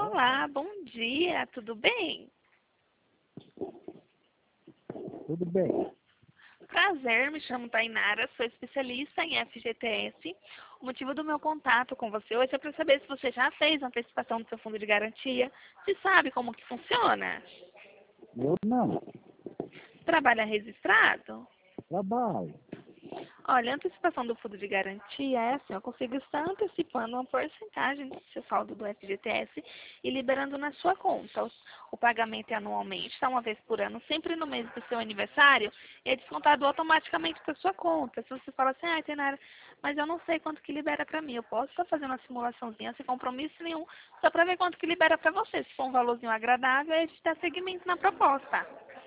Olá, bom dia, tudo bem? Tudo bem. Prazer, me chamo Tainara, sou especialista em FGTS. O motivo do meu contato com você hoje é para saber se você já fez a antecipação do seu fundo de garantia, se sabe como que funciona. Eu não. Trabalha registrado? Trabalho. Olha, a antecipação do fundo de garantia é assim, eu consigo estar antecipando uma porcentagem do seu saldo do FGTS e liberando na sua conta. O pagamento é anualmente, tá uma vez por ano, sempre no mês do seu aniversário, e é descontado automaticamente da sua conta. Se você fala assim, ah, Tenara, mas eu não sei quanto que libera para mim, eu posso estar fazendo uma simulaçãozinha sem compromisso nenhum, só para ver quanto que libera para você. Se for um valorzinho agradável, aí a gente dá seguimento na proposta.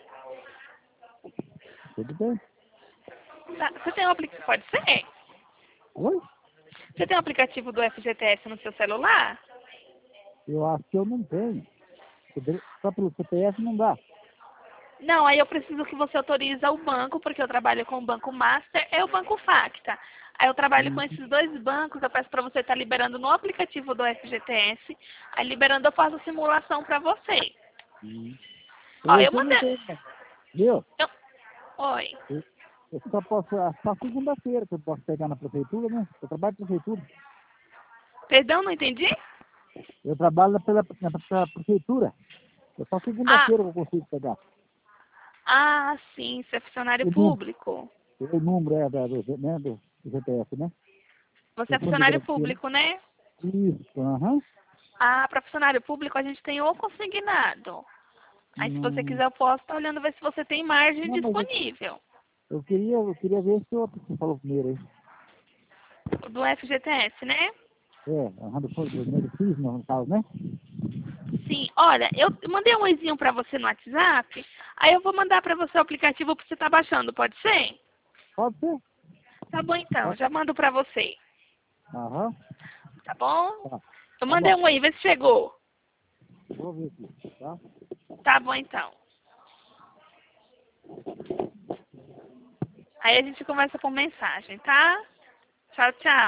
Tudo bem. Tá, você tem um aplicativo? Pode ser? Oi? Você tem um aplicativo do FGTS no seu celular? Eu acho que eu não tenho. Só pelo CPF não dá. Não, aí eu preciso que você autorize o banco, porque eu trabalho com o Banco Master e o Banco Facta. Aí eu trabalho com Hum, esses dois bancos, eu peço para você estar liberando no aplicativo do FGTS. Aí liberando eu faço a simulação para você. hum. Ó, eu Esse eu não mandei... tenho, não. Viu? eu- Oi. Eu só posso, só segunda-feira que eu posso pegar na prefeitura, né? Eu trabalho na prefeitura. Perdão, não entendi? Eu trabalho pela prefeitura. É só Ah, segunda-feira que eu consigo pegar. sim, você é funcionário O número, público. o número é do CPF, né? Você O é fundo de funcionário garantia, né? público, né? Isso, aham. Ah, para funcionário público a gente tem o consignado. Aí se você Não, quiser eu posso estar olhando ver se você tem margem não, mas disponível. eu queria ver esse outro que você falou primeiro aí. Do FGTS, né? Do medicina, no caso, né? Sim, olha, eu mandei um oizinho pra você no WhatsApp, aí eu vou mandar pra você o aplicativo pra você estar baixando, pode ser? Pode ser? Tá bom então, Pode. já mando pra você, Aham, tá bom? tá. Eu Tá mandei bom. um oi, vê se chegou. Vou ver aqui, tá? Tá bom então. Aí a gente conversa por mensagem, tá? Tchau, tchau.